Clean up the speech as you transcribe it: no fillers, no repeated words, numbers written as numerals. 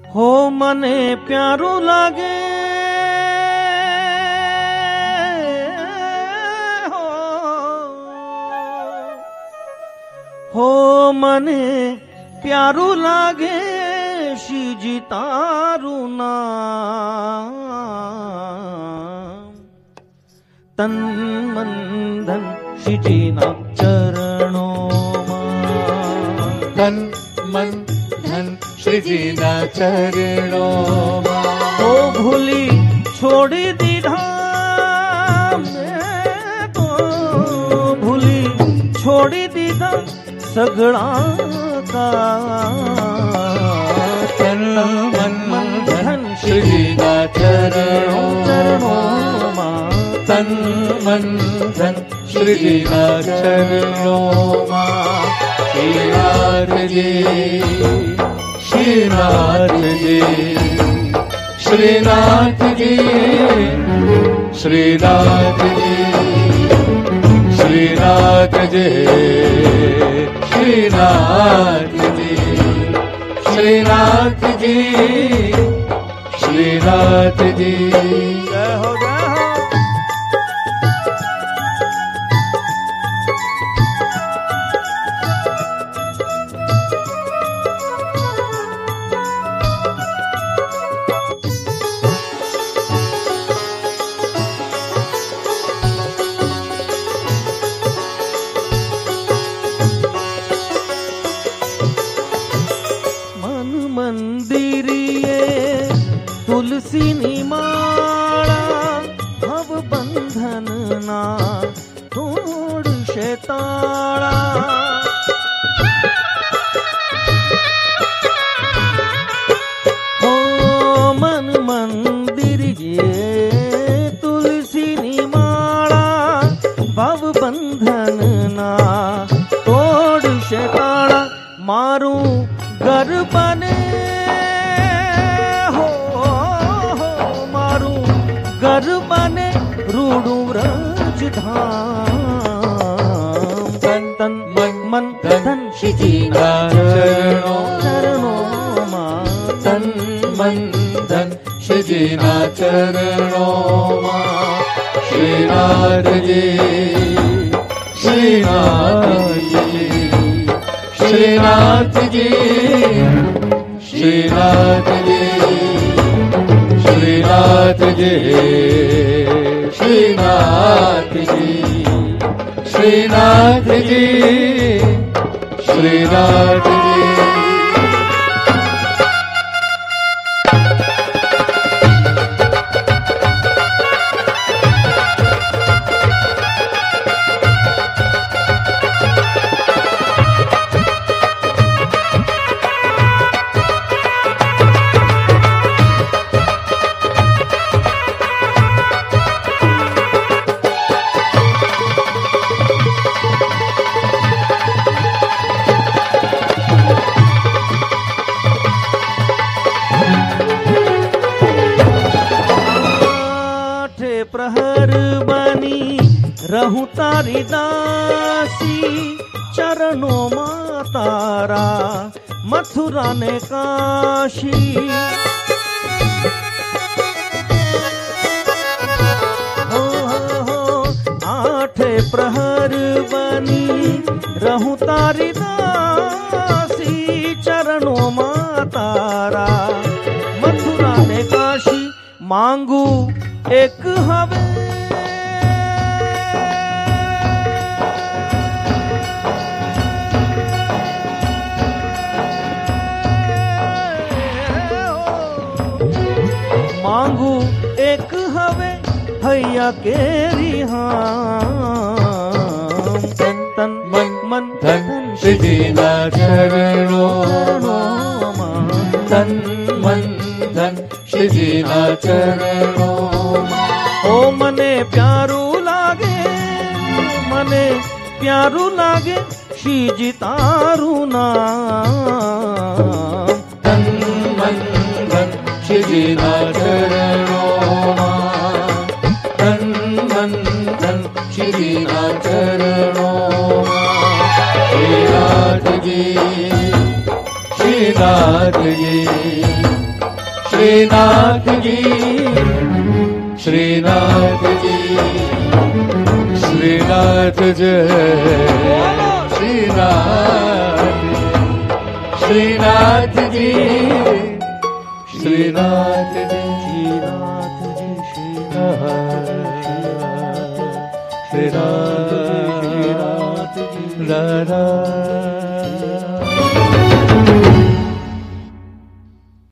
हो मने प्यारो लागे हो मने प्यारो लागे श्रीजी तारू नाम तन मन धन श्रीजी ना चरणों तन मन धन श्रीजी ना चरणों ओ भूली छोड़ी दीधा मैं तो भूली छोड़ी दीधा सगड़ा का तन मन धन श्रीजी ना चरणों तन मन धन श्रीजी ना चरणों श्रीनाथ जी श्रीनाथ जी श्रीनाथ जी श्रीनाथ जी श्रीनाथ जी श्रीनाथ जी श्रीनाथ जी श्रीनाथ जी जय हो जय हो। मंदिरिये तुलसी निमाड़ा भव बंधन ना तोड़ शेताड़ा हो मन मंदिरिये तुलसी निमाड़ा भव बंधन ना तोड़ शेताड़ा मारू घर बने हो मारू घर बने रूडू रज धाम तन तन मन धन श्रीजी ना चरणों तन मन धन श्रीजी ना चरणों श्रीनाथ जी श्रीनाथ जी श्रीनाथ जी श्रीनाथ जी श्रीनाथ जी श्रीनाथ जी श्रीनाथ जी श्रीनाथ जी प्रहर बनी रहूं तारी दासी चरणों मां तारा मथुरा ने काशी हो आठे प्रहर बनी रहूं तारी दासी चरणों मां तारा मथुरा ने काशी मांगू एक हवे मांगू एक हवे हैया केरी हाम तन तन मन धन श्रीजी ना चरणों तन मन धन श्रीजी ना चरणों ओ मने प्यारू लागे श्रीजी तारू नाम तन मन धन श्रीजी ना चरणों तन मन धन श्रीजी ना चरणों श्रीनाथ जी श्रीनाथ जी श्रीनाथ जी श्रीनाथ जी श्रीनाथ जय श्रीनाथ श्रीनाथ जी श्रीनाथ जी श्रीनाथ जी श्रीनाथ श्रीनाथ जी